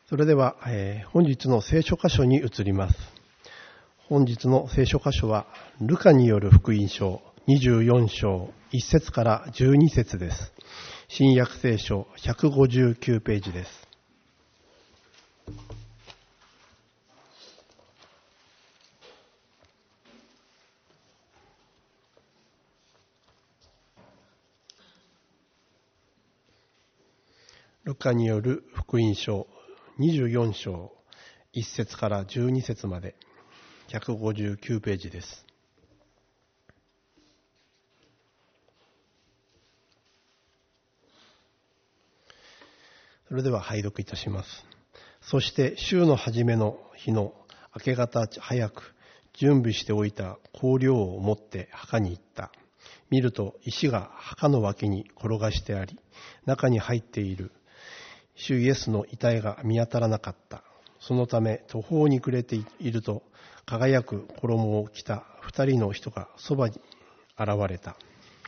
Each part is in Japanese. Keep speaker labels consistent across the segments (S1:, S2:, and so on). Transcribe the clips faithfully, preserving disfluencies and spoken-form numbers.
S1: それでは、えー、本日の聖書箇所に移ります。本日の聖書箇所はルカによる福音書にじゅうよん章いち節からじゅうに節です。新約聖書ひゃくごじゅうきゅうページです。ルカによる福音書にじゅうよん章いち節からじゅうに節までひゃくごじゅうきゅうページです。それでは拝読いたします。そして週の初めの日の明け方早く準備しておいた香料を持って墓に行った。見ると石が墓の脇に転がしてあり、中に入っている主イエスの遺体が見当たらなかった。そのため途方に暮れていると、輝く衣を着た二人の人がそばに現れた。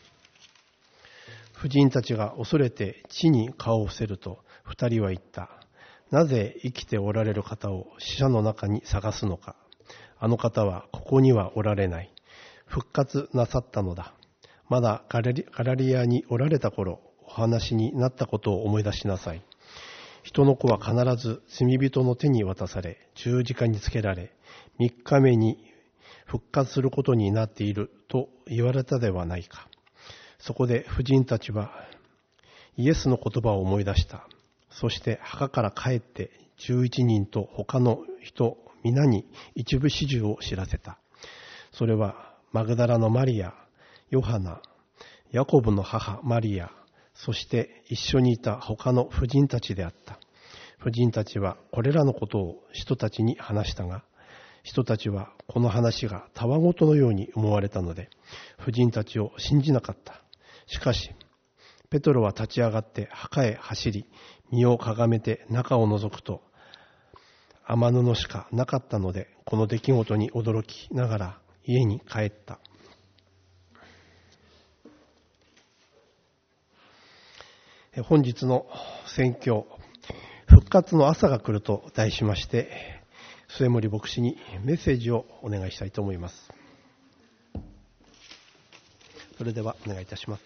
S1: 婦人たちが恐れて地に顔を伏せると、二人は言った。なぜ生きておられる方を死者の中に探すのか。あの方はここにはおられない。復活なさったのだ。まだガラリ、ガラリアにおられた頃、お話になったことを思い出しなさい。人の子は必ず罪人の手に渡され、十字架につけられ、三日目に復活することになっていると言われたではないか。そこで婦人たちはイエスの言葉を思い出した。そして墓から帰って十一人と他の人皆に一部始終を知らせた。それはマグダラのマリア、ヨハナ、ヤコブの母マリア、そして一緒にいた他の婦人たちであった。婦人たちはこれらのことを人たちに話したが、人たちはこの話がたわごとのように思われたので、婦人たちを信じなかった。しかし、ペトロは立ち上がって墓へ走り、身をかがめて中を覗くと、雨布しかなかったので、この出来事に驚きながら家に帰った。本日の宣教、復活の朝が来ると題しまして、末森牧師にメッセージをお願いしたいと思います。それではお願いいたします。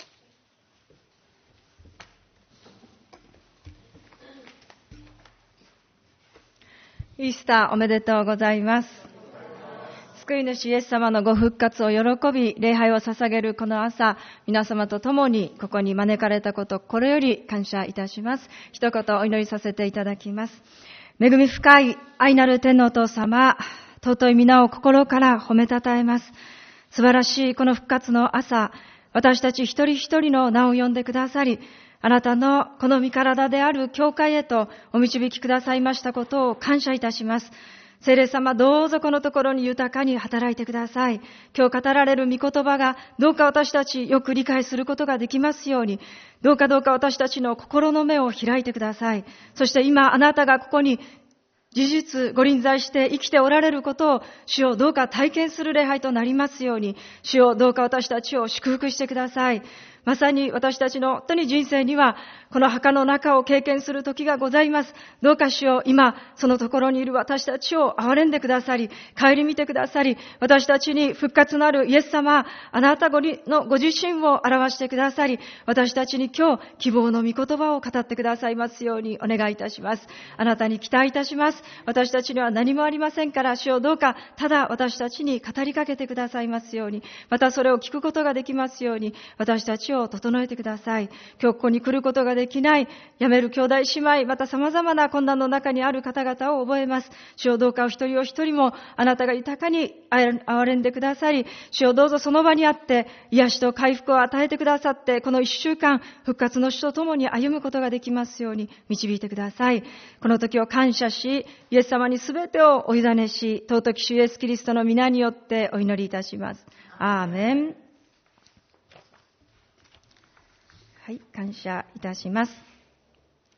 S2: イースターおめでとうございます。救い主イエス様のご復活を喜び、礼拝を捧げるこの朝、皆様と共にここに招かれたこと、これより感謝いたします。一言お祈りさせていただきます。恵み深い愛なる天のお父様、尊い皆を心から褒めたたえます。素晴らしいこの復活の朝、私たち一人一人の名を呼んでくださり、あなたのこの身体である教会へとお導きくださいましたことを感謝いたします。聖霊様、どうぞこのところに豊かに働いてください。今日語られる御言葉がどうか私たちよく理解することができますように、どうかどうか私たちの心の目を開いてください。そして今あなたがここに事実ご臨在して生きておられることを主をどうか体験する礼拝となりますように、主をどうか私たちを祝福してください。まさに私たちの本当に人生にはこの墓の中を経験する時がございます。どうか主よ、今そのところにいる私たちを憐れんでくださり、顧みてくださり、私たちに復活なるイエス様、あなたごのご自身を表してくださり、私たちに今日希望の御言葉を語ってくださいますようにお願いいたします。あなたに期待いたします。私たちには何もありませんから、主よどうかただ私たちに語りかけてくださいますように、またそれを聞くことができますように、私たちを整えてください。今日ここに来ることができない、辞める兄弟姉妹、また様々な困難の中にある方々を覚えます。主よどうかお一人お一人もあなたが豊かに憐れんでくださり、主よどうぞその場にあって癒しと回復を与えてくださって、この一週間復活の主と共に歩むことができますように導いてください。この時を感謝し、イエス様にすべてをお委ねし、尊き主イエスキリストの皆によってお祈りいたします。アーメン。はい、感謝いたします。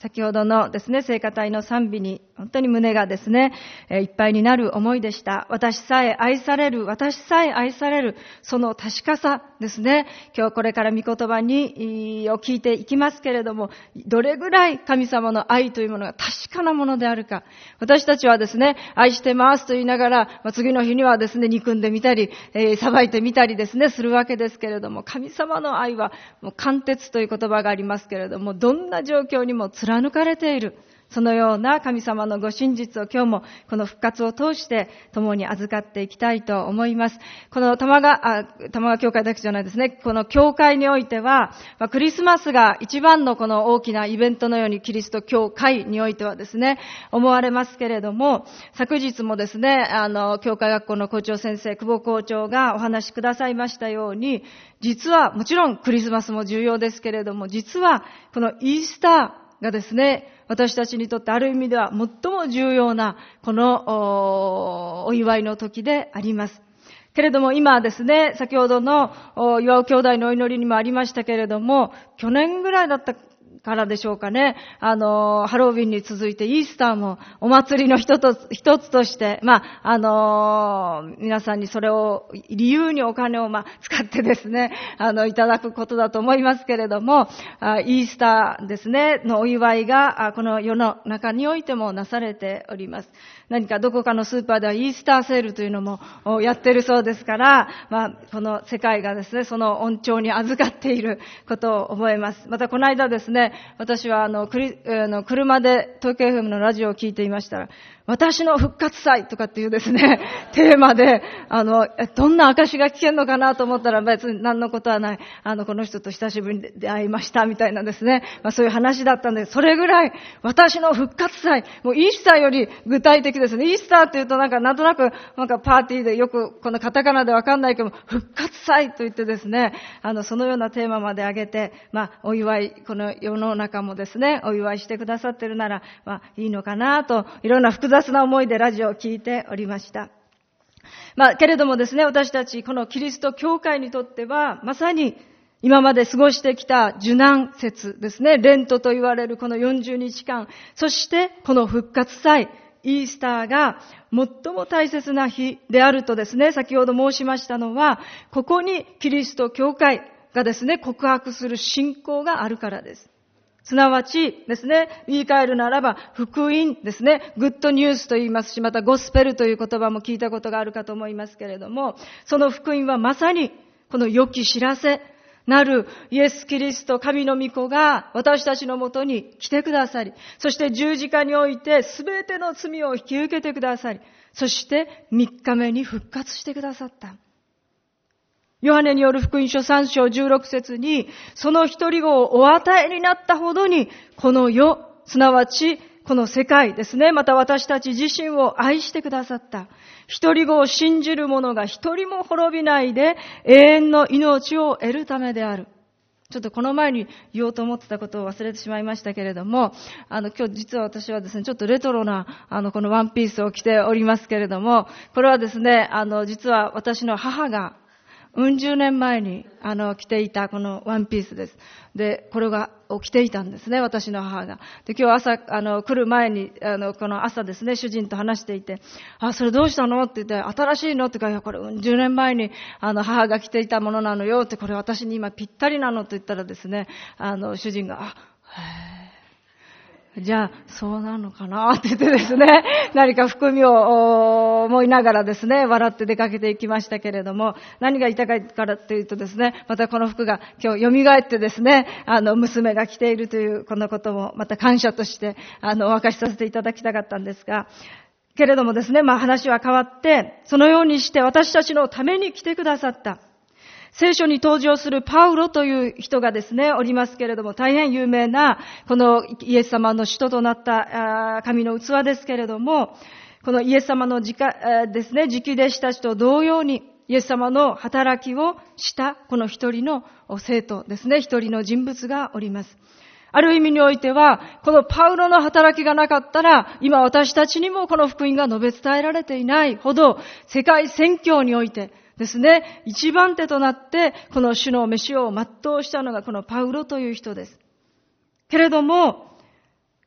S2: 先ほどのですね、聖歌隊の賛美に本当に胸がですね、いっぱいになる思いでした。私さえ愛される、私さえ愛される、その確かさですね。今日これから御言葉にを聞いていきますけれども、どれぐらい神様の愛というものが確かなものであるか。私たちはですね、愛してますと言いながら、まあ、次の日にはですね、憎んでみたり、えー、裁いてみたりですね、するわけですけれども、神様の愛はもう貫徹という言葉がありますけれども、どんな状況にも貫かれている。そのような神様のご真実を今日もこの復活を通して共に預かっていきたいと思います。この玉川、あ、玉川教会だけじゃないですね。この教会においては、まあ、クリスマスが一番のこの大きなイベントのようにキリスト教会においてはですね、思われますけれども、昨日もですね、あの、教会学校の校長先生、久保校長がお話しくださいましたように、実はもちろんクリスマスも重要ですけれども、実はこのイースター、がですね、私たちにとってある意味では最も重要なこの お, お祝いの時であります。けれども今ですね、先ほどの岩尾兄弟のお祈りにもありましたけれども、去年ぐらいだったからでしょうかね。あの、ハロウィンに続いてイースターもお祭りの一つ、一つとして、まあ、あの、皆さんにそれを理由にお金をまあ使ってですね、あの、いただくことだと思いますけれども、イースターですね、のお祝いが、この世の中においてもなされております。何かどこかのスーパーではイースターセールというのもやっているそうですから、まあ、この世界がですね、その恩寵に預かっていることを覚えます。またこの間ですね、私はあの、クリ、あの車で東京 エフエム のラジオを聞いていましたら、私の復活祭とかっていうですね、テーマで、あの、どんな証が聞けるのかなと思ったら別に何のことはない。あの、この人と久しぶりに出会いましたみたいなですね、まあそういう話だったんで、それぐらい私の復活祭、もうイースターより具体的ですね。イースターって言うとなんかなんとなく、なんかパーティーでよくこのカタカナでわかんないけど、復活祭と言ってですね、あの、そのようなテーマまで挙げて、まあお祝い、この世の中もですね、お祝いしてくださってるなら、まあいいのかなと、いろんな複雑な思いでラジオを聞いておりました。まあ、けれどもですね、私たち、このキリスト教会にとっては、まさに今まで過ごしてきた受難節ですね、レントと言われるこのよんじゅうにちかん、そしてこの復活祭、イースターが最も大切な日であるとですね、先ほど申しましたのは、ここにキリスト教会がですね、告白する信仰があるからです。すなわちですね、言い換えるならば福音ですね、グッドニュースと言いますし、またゴスペルという言葉も聞いたことがあるかと思いますけれども、その福音はまさにこの良き知らせなるイエス・キリスト神の御子が私たちのもとに来てくださり、そして十字架において全ての罪を引き受けてくださり、そして三日目に復活してくださった。ヨハネによる福音書さんしょうじゅうろくせつに、その一人子をお与えになったほどに、この世、すなわちこの世界ですね、また私たち自身を愛してくださった。一人子を信じる者が一人も滅びないで永遠の命を得るためである。ちょっとこの前に言おうと思ってたことを忘れてしまいましたけれども、あの今日実は私はですね、ちょっとレトロなあのこのワンピースを着ておりますけれども、これはですね、あの実は私の母がうん十年前にあの着ていたこのワンピースです。で、これが着ていたんですね、私の母が。で、今日朝あの来る前にあのこの朝ですね、主人と話していて、あ、それどうしたのって言って、新しいのって言うから、これうん十年前にあの母が着ていたものなのよって、これ私に今ぴったりなのって言ったらですね、あの主人が、あ、へー。じゃあ、そうなのかなって言ってですね、何か含みを思いながらですね、笑って出かけていきましたけれども、何が言いたいからっていうとですね、またこの服が今日蘇ってですね、あの、娘が着ているというこのことも、また感謝として、あの、お明かしさせていただきたかったんですが、けれどもですね、まあ話は変わって、そのようにして私たちのために来てくださった。聖書に登場するパウロという人がですね、おりますけれども、大変有名な、このイエス様の使徒となった神の器ですけれども、このイエス様の直ですね、直弟子たちと同様に、イエス様の働きをしたこの一人の生徒ですね、一人の人物がおります。ある意味においては、このパウロの働きがなかったら、今私たちにもこの福音が述べ伝えられていないほど、世界宣教において、ですね、一番手となって、この主の召しを全うしたのがこのパウロという人です。けれども、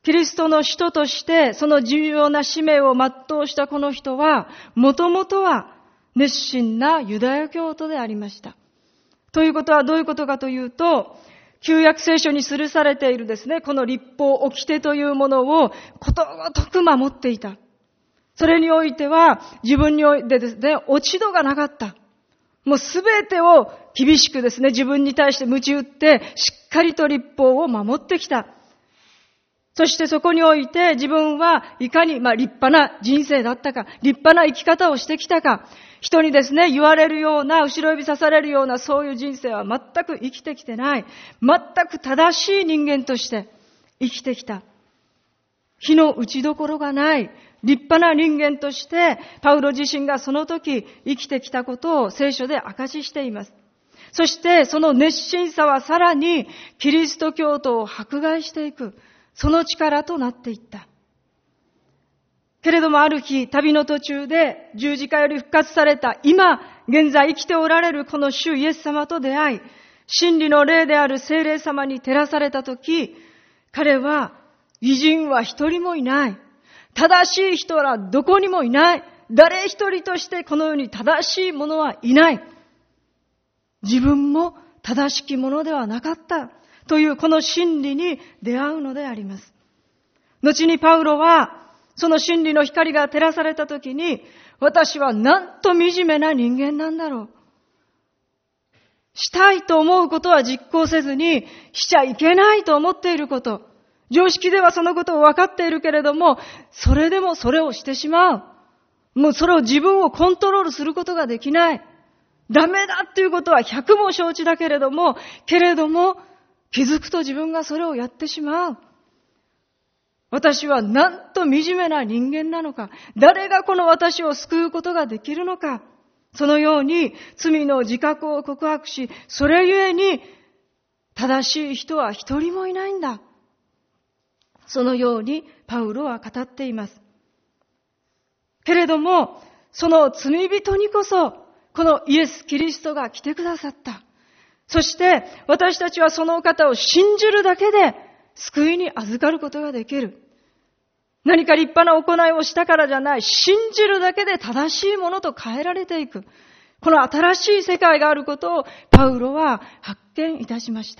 S2: キリストの使徒としてその重要な使命を全うしたこの人は、もともとは熱心なユダヤ教徒でありました。ということはどういうことかというと、旧約聖書に記されているですね、この律法、掟というものをことごとく守っていた。それにおいては自分においてですね、落ち度がなかった。もうすべてを厳しくですね、自分に対して鞭打ってしっかりと律法を守ってきた。そしてそこにおいて自分はいかにまあ立派な人生だったか、立派な生き方をしてきたか、人にですね、言われるような、後ろ指さされるようなそういう人生は全く生きてきてない。全く正しい人間として生きてきた。火の打ちどころがない立派な人間としてパウロ自身がその時生きてきたことを聖書で証ししています。そしてその熱心さはさらにキリスト教徒を迫害していく、その力となっていった。けれどもある日、旅の途中で十字架より復活された今現在生きておられるこの主イエス様と出会い、真理の霊である聖霊様に照らされた時、彼は偉人は一人もいない。正しい人はどこにもいない。誰一人としてこの世に正しい者はいない。自分も正しき者ではなかったというこの真理に出会うのであります。後にパウロはその真理の光が照らされたときに、私はなんと惨めな人間なんだろう。したいと思うことは実行せずに、しちゃいけないと思っていること。常識ではそのことを分かっているけれども、それでもそれをしてしまう。もうそれを自分をコントロールすることができない。ダメだっていうことは百も承知だけれども、けれども気づくと自分がそれをやってしまう。私はなんと惨めな人間なのか。誰がこの私を救うことができるのか。そのように罪の自覚を告白し、それゆえに正しい人は一人もいないんだ。そのようにパウロは語っています。けれども、その罪人にこそ、このイエス・キリストが来てくださった。そして私たちはそのお方を信じるだけで救いに預かることができる。何か立派な行いをしたからじゃない。信じるだけで正しいものと変えられていく。この新しい世界があることをパウロは発見いたしました。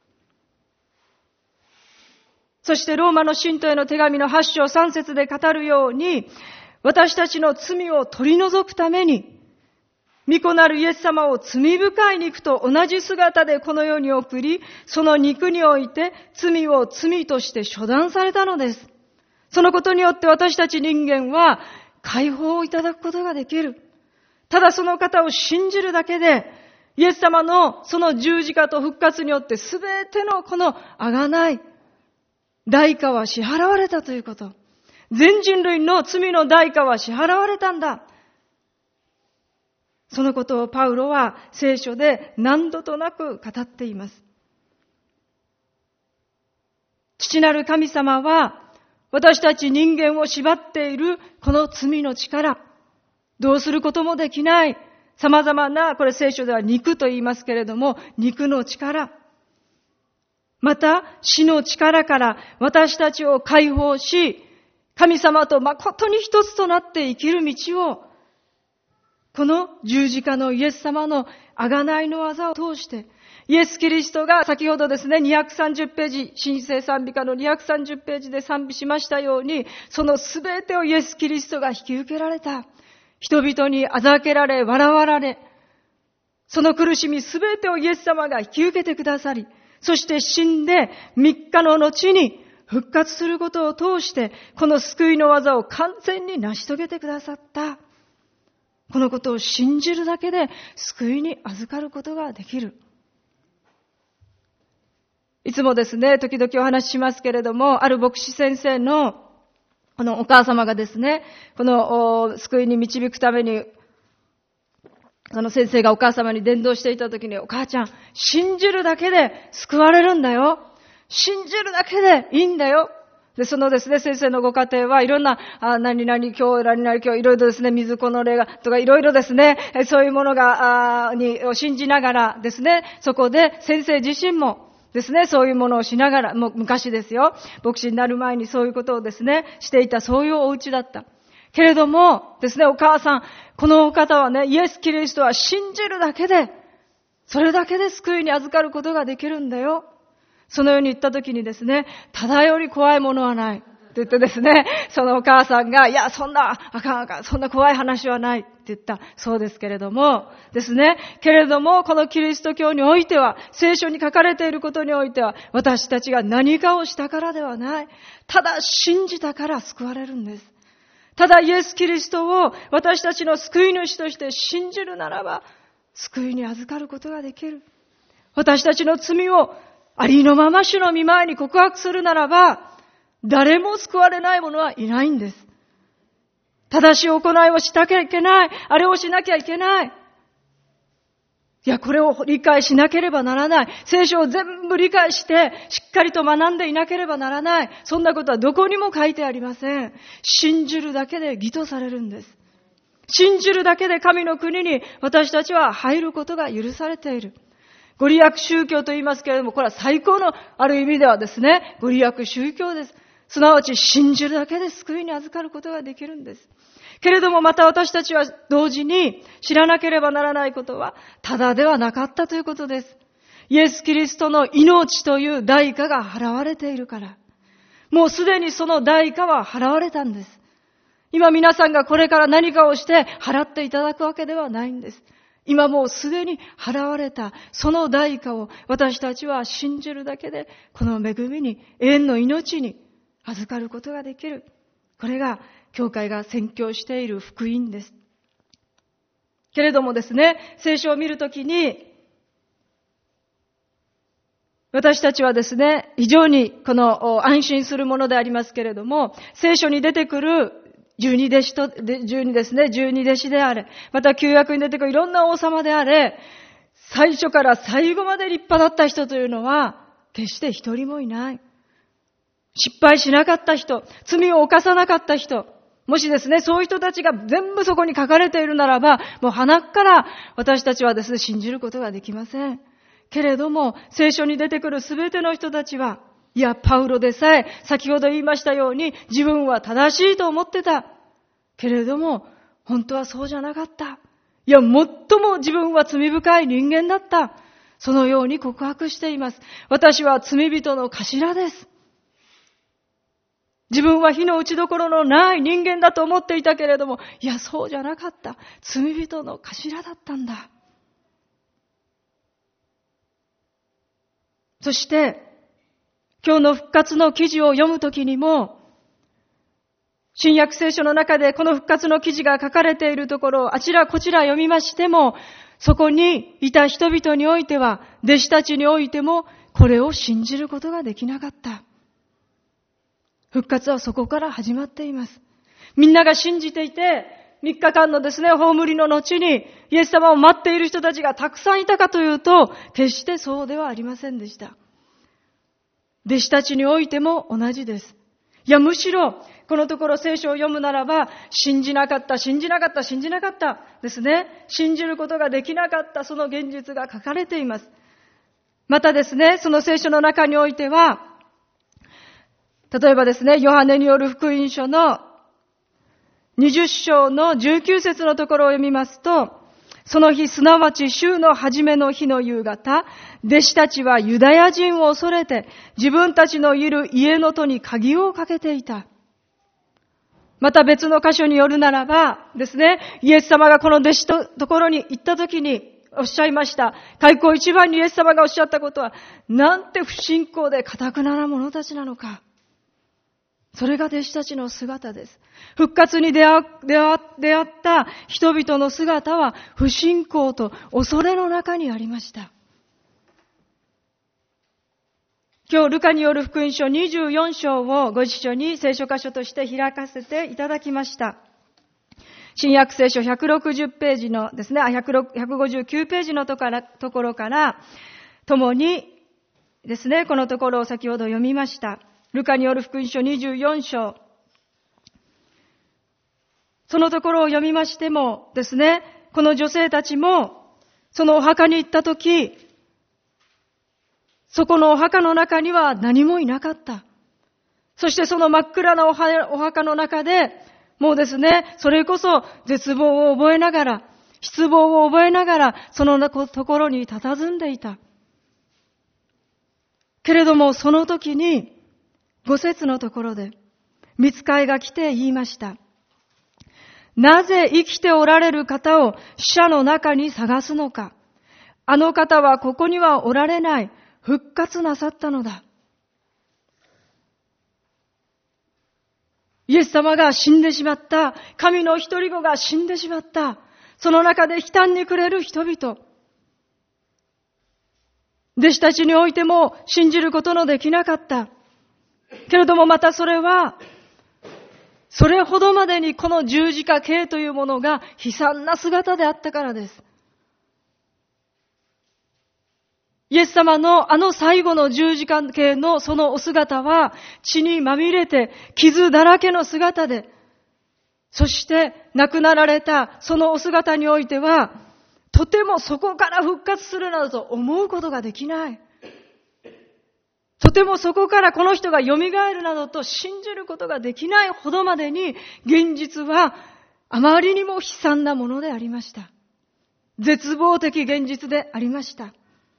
S2: そしてローマの信徒への手紙のはち章さん節で語るように、私たちの罪を取り除くために、御子なるイエス様を罪深い肉と同じ姿でこの世に送り、その肉において罪を罪として処断されたのです。そのことによって私たち人間は解放をいただくことができる。ただその方を信じるだけで、イエス様のその十字架と復活によってすべてのこの贖い、代価は支払われたということ。全人類の罪の代価は支払われたんだ。そのことをパウロは聖書で何度となく語っています。父なる神様は私たち人間を縛っているこの罪の力、どうすることもできない様々な、これ聖書では肉と言いますけれども、肉の力、また死の力から私たちを解放し、神様と誠に一つとなって生きる道を、この十字架のイエス様の贖いの技を通して、イエス・キリストが先ほどですね、にひゃくさんじゅうページ、新聖賛美歌のにひゃくさんじゅうページで賛美しましたように、そのすべてをイエス・キリストが引き受けられた。人々にあざけられ、笑われ、その苦しみすべてをイエス様が引き受けてくださり、そして死んでみっかの後に復活することを通して、この救いの技を完全に成し遂げてくださった。このことを信じるだけで救いに預かることができる。いつもですね、時々お話ししますけれども、ある牧師先生のこのお母様がですね、この救いに導くために、その先生がお母様に伝道していたときに、お母ちゃん、信じるだけで救われるんだよ。信じるだけでいいんだよ。で、そのですね、先生のご家庭はいろんな、あ何々教、何々教、いろいろですね、水子の霊が、とかいろいろですね、そういうものが、あに、を信じながらですね、そこで先生自身も、 ですね、そういうものをしながら、もう昔ですよ、牧師になる前にそういうことをですね、していた、そういうお家だった。けれどもですね、お母さん、このお方はね、イエス・キリストは信じるだけで、それだけで救いに預かることができるんだよ。そのように言ったときにですね、ただより怖いものはない。って言ってですね、そのお母さんが、いや、そんな、あかんあかん、そんな怖い話はないって言った。そうですけれども、ですね、けれども、このキリスト教においては、聖書に書かれていることにおいては、私たちが何かをしたからではない。ただ信じたから救われるんです。ただイエス・キリストを私たちの救い主として信じるならば、救いに預かることができる。私たちの罪をありのまま主の御前に告白するならば、誰も救われない者はいないんです。正しい行いをしなきゃいけない。あれをしなきゃいけない。いや、これを理解しなければならない。聖書を全部理解して、しっかりと学んでいなければならない。そんなことはどこにも書いてありません。信じるだけで義とされるんです。信じるだけで神の国に私たちは入ることが許されている。ご利益宗教と言いますけれども、これは最高のある意味ではですね、ご利益宗教です。すなわち信じるだけで救いに預かることができるんです。けれどもまた私たちは同時に知らなければならないことは、ただではなかったということです。イエス・キリストの命という代価が払われているから。もうすでにその代価は払われたんです。今皆さんがこれから何かをして払っていただくわけではないんです。今もうすでに払われたその代価を私たちは信じるだけで、この恵みに、永遠の命に預かることができる。これが教会が宣教している福音です。けれどもですね、聖書を見るときに、私たちはですね、非常にこの安心するものでありますけれども、聖書に出てくる十二弟子と、十二ですね、十二弟子であれ、また旧約に出てくるいろんな王様であれ、最初から最後まで立派だった人というのは、決して一人もいない。失敗しなかった人、罪を犯さなかった人、もしですね、そういう人たちが全部そこに書かれているならば、もう鼻から私たちはですね、信じることができません。けれども、聖書に出てくるすべての人たちは、いや、パウロでさえ、先ほど言いましたように、自分は正しいと思ってた。けれども、本当はそうじゃなかった。いや、最も自分は罪深い人間だった。そのように告白しています。私は罪人の頭です。自分は火の打ちどころのない人間だと思っていたけれども、いや、そうじゃなかった。罪人の頭だったんだ。そして、今日の復活の記事を読むときにも、新約聖書の中でこの復活の記事が書かれているところをあちらこちら読みましても、そこにいた人々においては、弟子たちにおいても、これを信じることができなかった。復活はそこから始まっています。みんなが信じていて、みっかかんのですね、葬りの後に、イエス様を待っている人たちがたくさんいたかというと、決してそうではありませんでした。弟子たちにおいても同じです。いや、むしろ、このところ聖書を読むならば、信じなかった、信じなかった、信じなかったですね。信じることができなかった、その現実が書かれています。またですね、その聖書の中においては、例えばですね、ヨハネによる福音書のにじゅっ章のじゅうきゅう節のところを読みますと、その日、すなわち週の初めの日の夕方、弟子たちはユダヤ人を恐れて、自分たちのいる家の戸に鍵をかけていた。また別の箇所によるならばですね、イエス様がこの弟子のところに行ったときにおっしゃいました。開口一番にイエス様がおっしゃったことは、なんて不信仰で堅くなな者たちなのか。それが弟子たちの姿です。復活に出会、出会、出会った人々の姿は不信仰と恐れの中にありました。今日ルカによる福音書にじゅうよん章をご一緒に聖書箇所として開かせていただきました。新約聖書ひゃくろくじゅうページのですね、ひゃくごじゅうきゅうページのところから共にですね、このところを先ほど読みました。ルカによる福音書にじゅうよん章。そのところを読みましてもですね、この女性たちも、そのお墓に行ったとき、 そこのお墓の中には何もいなかった。そしてその真っ暗なお墓の中で、もうですね、それこそ絶望を覚えながら、失望を覚えながら、そのところに佇んでいた。けれども、その時に、五節のところで、御使いが来て言いました。なぜ生きておられる方を死者の中に探すのか。あの方はここにはおられない。復活なさったのだ。イエス様が死んでしまった。神の一人子が死んでしまった。その中で悲嘆に暮れる人々。弟子たちにおいても信じることのできなかった。けれどもまたそれは、それほどまでにこの十字架刑というものが悲惨な姿であったからです。イエス様のあの最後の十字架刑のそのお姿は血にまみれて傷だらけの姿で、そして亡くなられたそのお姿においては、とてもそこから復活するなどと思うことができない。とてもそこからこの人が蘇るなどと信じることができないほどまでに、現実はあまりにも悲惨なものでありました。絶望的現実でありました。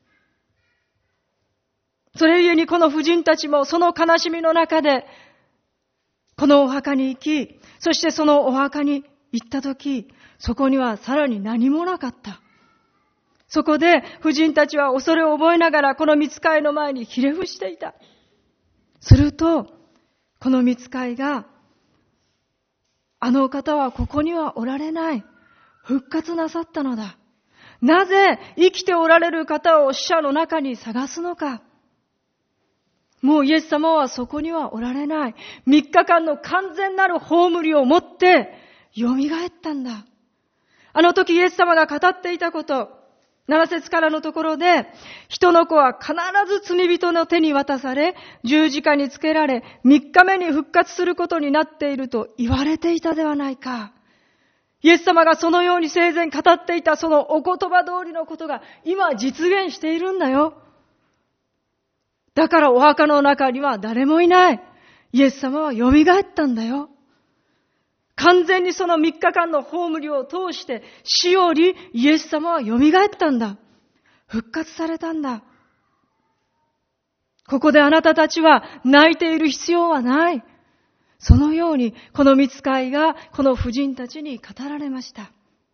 S2: それゆえにこの婦人たちもその悲しみの中で、このお墓に行き、そしてそのお墓に行ったとき、そこにはさらに何もなかった。そこで婦人たちは恐れを覚えながらこの御使いの前にひれ伏していた。すると、この御使いが、あの方はここにはおられない。復活なさったのだ。なぜ生きておられる方を死者の中に探すのか。もうイエス様はそこにはおられない。三日間の完全なる葬りをもって蘇ったんだ。あの時イエス様が語っていたこと、なな節からのところで、人の子は必ず罪人の手に渡され、十字架につけられ、三日目に復活することになっていると言われていたではないか。イエス様がそのように生前語っていたそのお言葉通りのことが今実現しているんだよ。だからお墓の中には誰もいない。イエス様は蘇ったんだよ。完全にその三日間の葬りを通して死よりイエス様は蘇ったんだ。復活されたんだ。ここであなたたちは泣いている必要はない。そのようにこの御使いがこの婦人たちに語られました。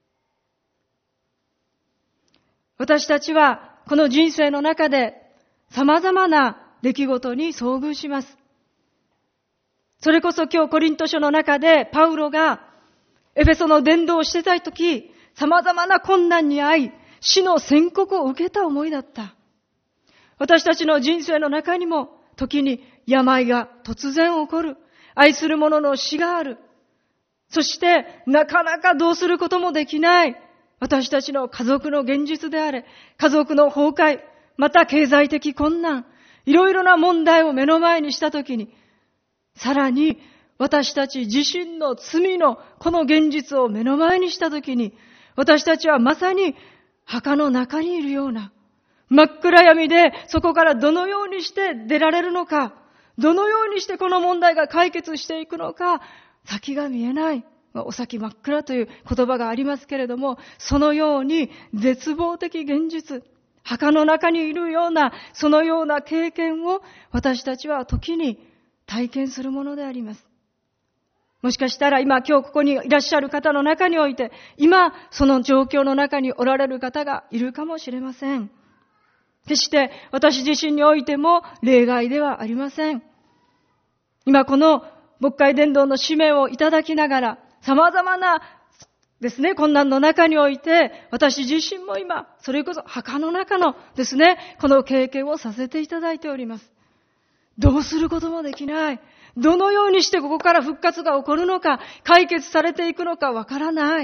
S2: 私たちはこの人生の中で様々な出来事に遭遇します。それこそ今日コリント書の中でパウロがエフェソの伝道をしてたとき、様々な困難に遭い、死の宣告を受けた思いだった。私たちの人生の中にも時に病が突然起こる。愛する者の死がある。そしてなかなかどうすることもできない。私たちの家族の現実であれ、家族の崩壊、また経済的困難、いろいろな問題を目の前にしたときに、さらに私たち自身の罪のこの現実を目の前にしたときに、私たちはまさに墓の中にいるような、真っ暗闇でそこからどのようにして出られるのか、どのようにしてこの問題が解決していくのか、先が見えない。お先真っ暗という言葉がありますけれども、そのように絶望的現実、墓の中にいるような、そのような経験を私たちは時に体験するものであります。もしかしたら今今日ここにいらっしゃる方の中において、今その状況の中におられる方がいるかもしれません。決して私自身においても例外ではありません。今この牧会伝道の使命をいただきながら、様々なですね、困難の中において、私自身も今、それこそ墓の中のですね、この経験をさせていただいております。どうすることもできない。どのようにしてここから復活が起こるのか、解決されていくのかわからない。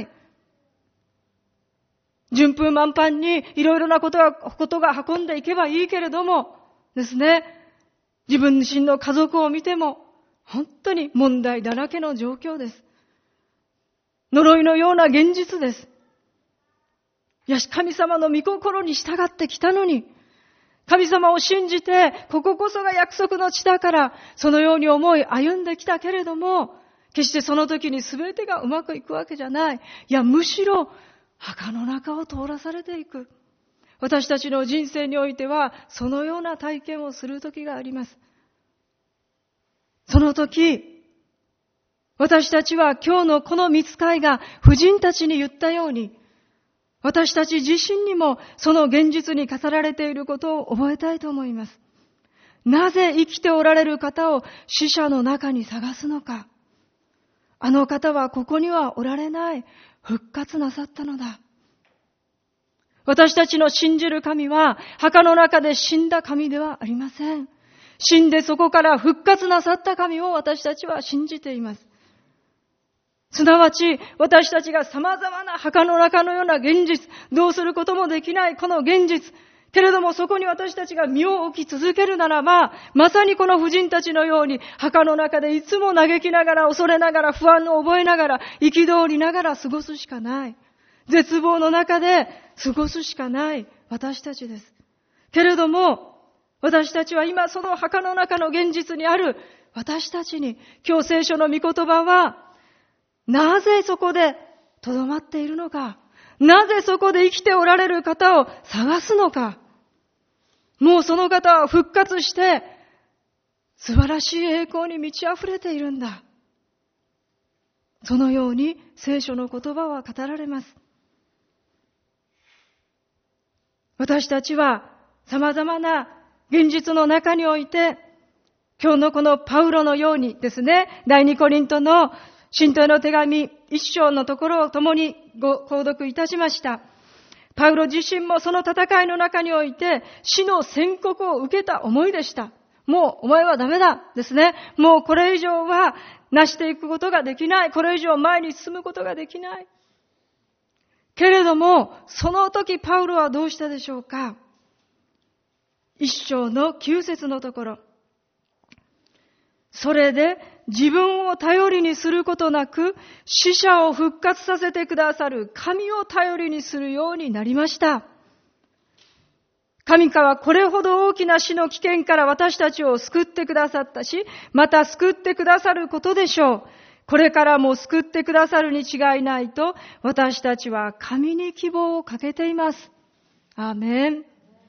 S2: 順風満帆にいろいろなことが、ことが運んでいけばいいけれども、ですね、自分自身の家族を見ても、本当に問題だらけの状況です。呪いのような現実です。いや、神様の御心に従ってきたのに、 神様を信じて、こここそが約束の地だから、そのように思い歩んできたけれども、決してその時に全てがうまくいくわけじゃない。いや、むしろ、墓の中を通らされていく。私たちの人生においては、そのような体験をする時があります。その時、私たちは今日のこの御使いが婦人たちに言ったように、私たち自身にもその現実に語られていることを覚えたいと思います。なぜ生きておられる方を死者の中に探すのか。あの方はここにはおられない。復活なさったのだ。私たちの信じる神は墓の中で死んだ神ではありません。死んでそこから復活なさった神を私たちは信じています。すなわち、私たちが様々な墓の中のような現実、どうすることもできないこの現実、けれどもそこに私たちが身を置き続けるならば、まさにこの婦人たちのように、墓の中でいつも嘆きながら、恐れながら、不安を覚えながら、憤りながら過ごすしかない。絶望の中で過ごすしかない私たちです。けれども、私たちは今その墓の中の現実にある私たちに、今日聖書の御言葉は、なぜそこでとどまっているのか、なぜそこで生きておられる方を探すのか、もうその方は復活して素晴らしい栄光に満ち溢れているんだ。そのように聖書の言葉は語られます。私たちは様々な現実の中において、今日のこのパウロのようにですね、第二コリントの信徒への手紙一章のところを共にご購読いたしました。パウロ自身もその戦いの中において死の宣告を受けた思いでした。もうお前はダメだですね。もうこれ以上は成していくことができない。これ以上前に進むことができない。けれども、その時パウロはどうしたでしょうか。一章の九節のところ。それで自分を頼りにすることなく、死者を復活させてくださる神を頼りにするようになりました。神はこれほど大きな死の危険から私たちを救ってくださったし、また救ってくださることでしょう。これからも救ってくださるに違いないと、私たちは神に希望をかけています。アーメン。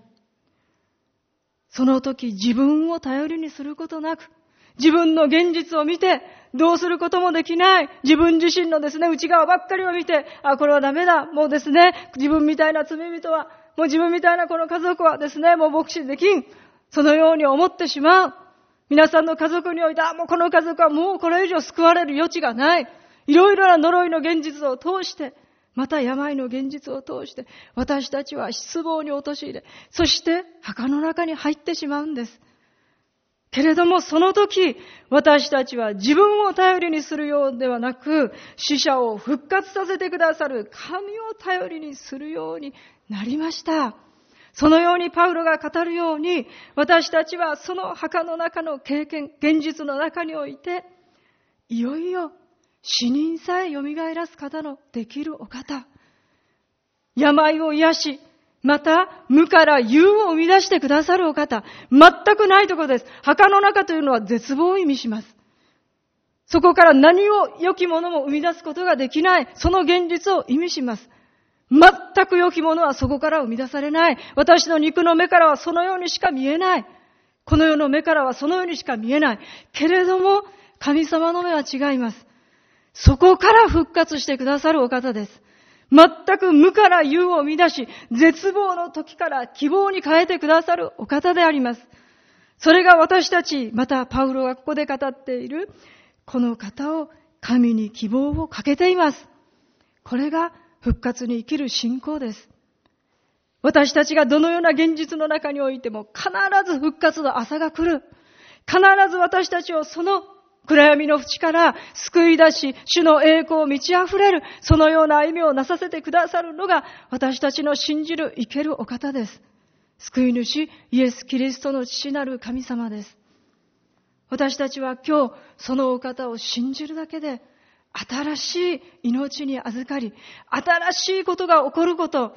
S2: その時自分を頼りにすることなく、自分の現実を見てどうすることもできない。自分自身のですね、内側ばっかりを見て、あ、これはダメだ。もうですね、自分みたいな罪人は、もう自分みたいなこの家族はですね、もう牧師できん。そのように思ってしまう。皆さんの家族において、あ、もうこの家族はもうこれ以上救われる余地がない。いろいろな呪いの現実を通して、また病の現実を通して、私たちは失望に陥れ、そして墓の中に入ってしまうんです。けれどもその時、私たちは自分を頼りにするようではなく、死者を復活させてくださる神を頼りにするようになりました。そのようにパウロが語るように、私たちはその墓の中の経験、現実の中において、いよいよ死人さえ蘇らす方のできるお方、病を癒し、また無から有を生み出してくださるお方、全くないところです。墓の中というのは絶望を意味します。そこから何を良きものも生み出すことができない、その現実を意味します。全く良きものはそこから生み出されない。私の肉の目からはそのようにしか見えない。この世の目からはそのようにしか見えない。けれども神様の目は違います。そこから復活してくださるお方です。全く無から有を生み出し、絶望の時から希望に変えてくださるお方であります。それが私たち、またパウロがここで語っている、この方を神に希望をかけています。これが復活に生きる信仰です。私たちがどのような現実の中においても必ず復活の朝が来る。必ず私たちをその暗闇の淵から救い出し、主の栄光を満ち溢れる、そのような歩みをなさせてくださるのが私たちの信じる生けるお方です。救い主イエス・キリストの父なる神様です。私たちは今日そのお方を信じるだけで新しい命に預かり、新しいことが起こること、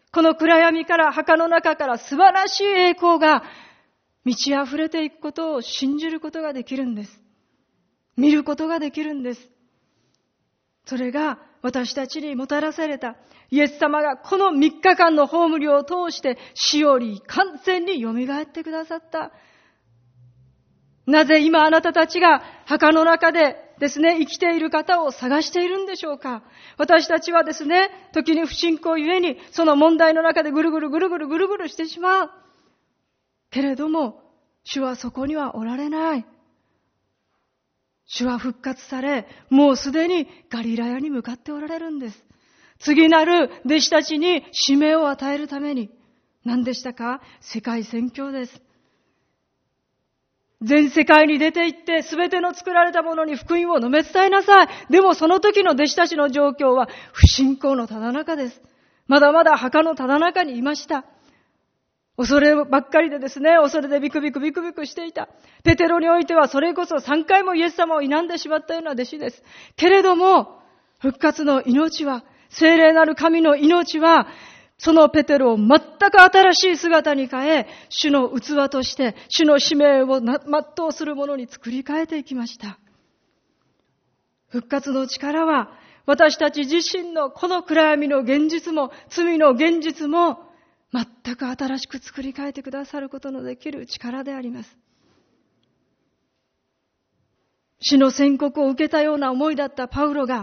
S2: この暗闇から墓の中から素晴らしい栄光が満ち溢れていくことを信じることができるんです。見ることができるんです。それが私たちにもたらされたイエス様がこのみっかかんの葬りを通して死より完全によみがえってくださった。なぜ今あなたたちが墓の中でですね、生きている方を探しているんでしょうか。私たちはですね、時に不信仰ゆえにその問題の中でぐるぐるぐるぐるぐるぐるしてしまう。けれども、主はそこにはおられない。主は復活され、もうすでにガリラヤに向かっておられるんです。次なる弟子たちに使命を与えるために。何でしたか？世界宣教です。全世界に出て行って全ての作られたものに福音を述べ伝えなさい。でもその時の弟子たちの状況は不信仰のただ中です。まだまだ墓のただ中にいました。恐ればっかりでですね、恐れでビクビクビクビクしていた。ペテロにおいてはそれこそさんかいもイエス様を否んでしまったような弟子です。けれども、復活の命は、聖霊なる神の命は、そのペテロを全く新しい姿に変え、主の器として、主の使命を全うするものに作り変えていきました。復活の力は、私たち自身のこの暗闇の現実も、罪の現実も、全く新しく作り変えてくださることのできる力であります。死の宣告を受けたような思いだったパウロが、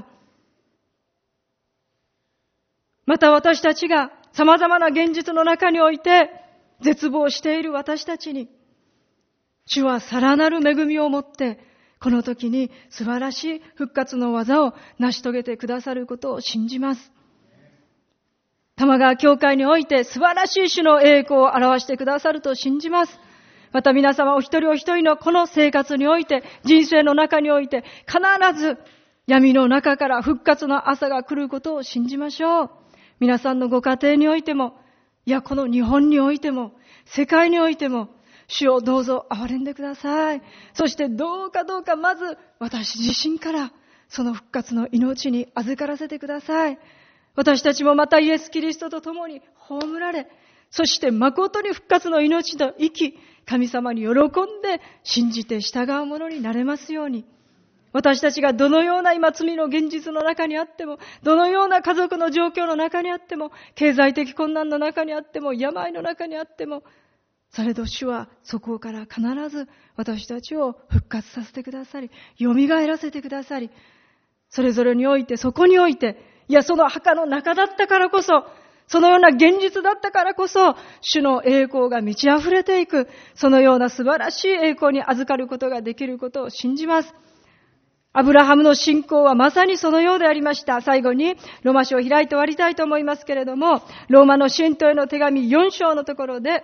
S2: また私たちが様々な現実の中において絶望している私たちに、主はさらなる恵みを持って、この時に素晴らしい復活の技を成し遂げてくださることを信じます。玉川教会において素晴らしい主の栄光を表してくださると信じます。また皆様お一人お一人のこの生活において、人生の中において、必ず闇の中から復活の朝が来ることを信じましょう。皆さんのご家庭においても、いやこの日本においても、世界においても、主をどうぞ憐れんでください。そしてどうかどうかまず私自身からその復活の命に預からせてください。私たちもまたイエス・キリストと共に葬られ、そして誠に復活の命と生き、神様に喜んで信じて従うものになれますように。私たちがどのような今罪の現実の中にあっても、どのような家族の状況の中にあっても、経済的困難の中にあっても、病の中にあっても、されど主はそこから必ず私たちを復活させてくださり、蘇らせてくださり、それぞれにおいて、そこにおいて、いや、その墓の中だったからこそ、そのような現実だったからこそ、主の栄光が満ち溢れていく、そのような素晴らしい栄光に預かることができることを信じます。アブラハムの信仰はまさにそのようでありました。最後に、ローマ書を開いて終わりたいと思いますけれども、ローマの信徒への手紙よん章のところで、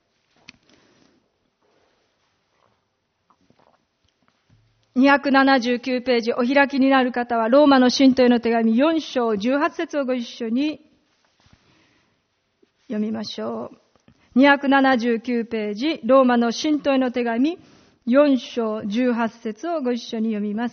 S2: にひゃくななじゅうきゅうページお開きになる方はローマの信徒への手紙よん章じゅうはち節をご一緒に読みましょう。にひゃくななじゅうきゅうページローマの信徒への手紙よん章じゅうはち節をご一緒に読みます。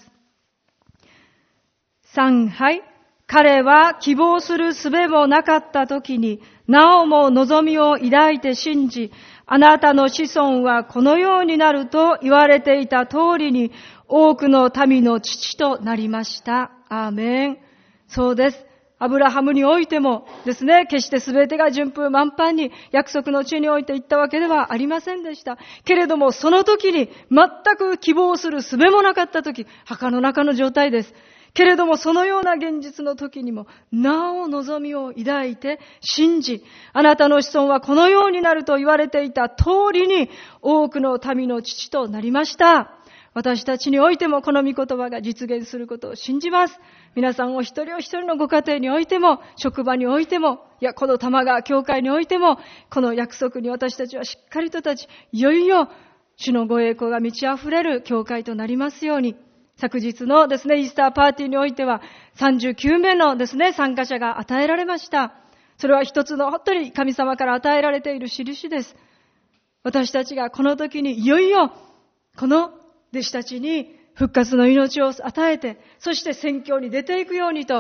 S2: さんはい。彼は希望する術もなかった時になおも望みを抱いて信じ、あなたの子孫はこのようになると言われていた通りに多くの民の父となりました。アーメン。そうです。アブラハムにおいてもですね、決して全てが順風満帆に約束の地において行ったわけではありませんでした。けれどもその時に全く希望する術もなかった時、墓の中の状態です。けれどもそのような現実の時にもなお望みを抱いて信じ、あなたの子孫はこのようになると言われていた通りに多くの民の父となりました。私たちにおいてもこの御言葉が実現することを信じます。皆さんお一人お一人のご家庭においても、職場においても、いやこの玉川教会においても、この約束に私たちはしっかりと立ち、いよいよ主のご栄光が満ち溢れる教会となりますように。昨日のですね、イースターパーティーにおいてはさんじゅうきゅうめいのですね、参加者が与えられました。それは一つの本当に神様から与えられている印です。私たちがこの時にいよいよこの弟子たちに復活の命を与えて、そして宣教に出ていくようにと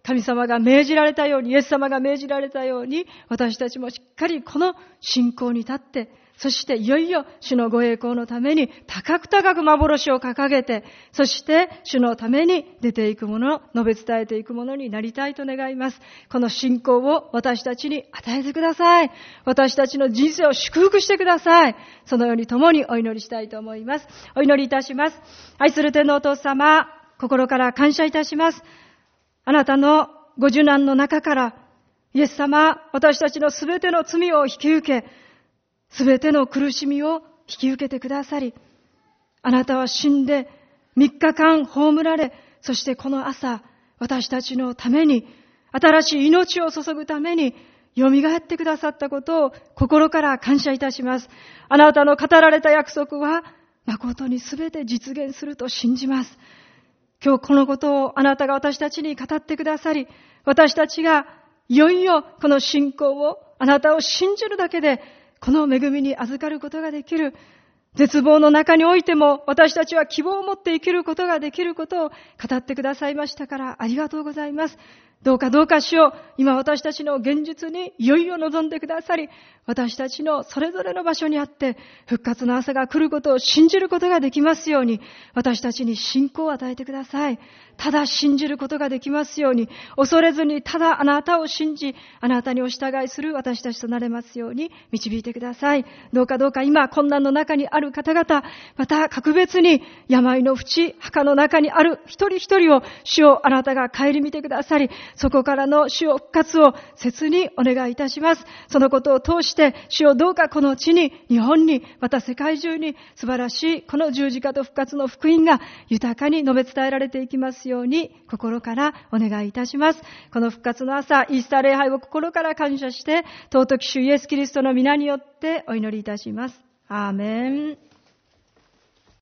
S2: 神様が命じられたように、イエス様が命じられたように、私たちもしっかりこの信仰に立って、そしていよいよ主のご栄光のために高く高く幻を掲げて、そして主のために出ていくもの、述べ伝えていくものになりたいと願います。この信仰を私たちに与えてください。私たちの人生を祝福してください。そのように共にお祈りしたいと思います。お祈りいたします。愛する天のお父様、心から感謝いたします。あなたのご受難の中から、イエス様、私たちのすべての罪を引き受け、すべての苦しみを引き受けてくださり、あなたは死んで三日間葬られ、そしてこの朝、私たちのために、新しい命を注ぐために、蘇ってくださったことを心から感謝いたします。あなたの語られた約束は、誠にすべて実現すると信じます。今日このことをあなたが私たちに語ってくださり、私たちがいよいよこの信仰を、あなたを信じるだけで、この恵みに預かることができる。絶望の中においても私たちは希望を持って生きることができることを語ってくださいましたからありがとうございます。どうかどうか主を今私たちの現実にいよいよ望んでくださり、私たちのそれぞれの場所にあって復活の朝が来ることを信じることができますように、私たちに信仰を与えてください。ただ信じることができますように、恐れずにただあなたを信じ、あなたにお従いする私たちとなれますように導いてください。どうかどうか今困難の中にある方々、また格別に病の淵、墓の中にある一人一人を主をあなたが顧みてくださり、そこからの主を復活を切にお願いいたします。そのことを通して主をどうかこの地に、日本に、また世界中に素晴らしいこの十字架と復活の福音が豊かに述べ伝えられていきますように心からお願いいたします。この復活の朝、イースター礼拝を心から感謝して、尊き主イエスキリストの皆によってお祈りいたします。アーメン。